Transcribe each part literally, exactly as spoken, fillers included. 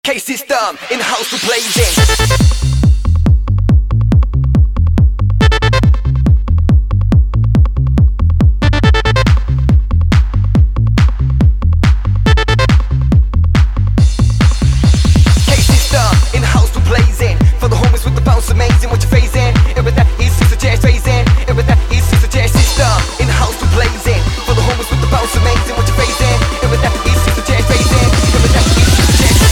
K-System, in-house to blazing. Amazing what you're phasing, and with that is just a jazz phasing, and with that is just a jazz system, in-house to blazing. For the homies with the bounce, amazing what you're phasing, and with that is just a jazz phasing, and with that is just a jazz.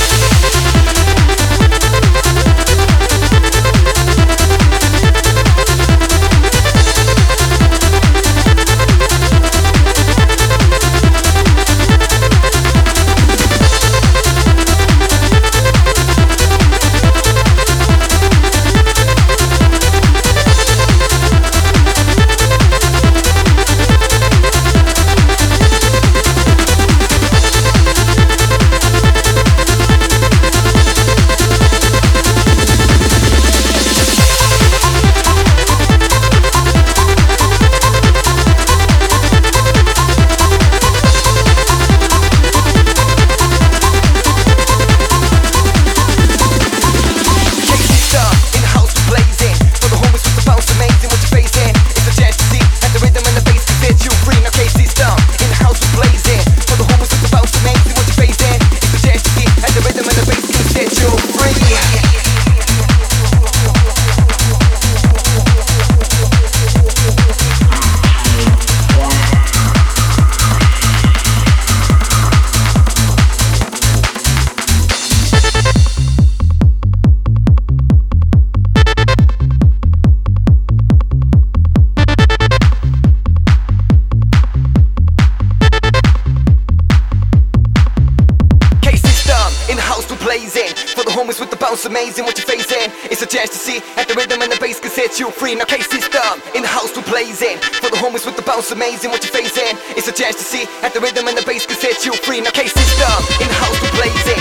Blazing. For the homies with the bounce, amazing what you're facing. It's a chance to see at the rhythm and the bass can set you free. Now K-System, in-house to blazing. For the homies with the bounce, amazing what you're facing. It's a chance to see at the rhythm and the bass can set you free. Now K-System, in-house to blazing.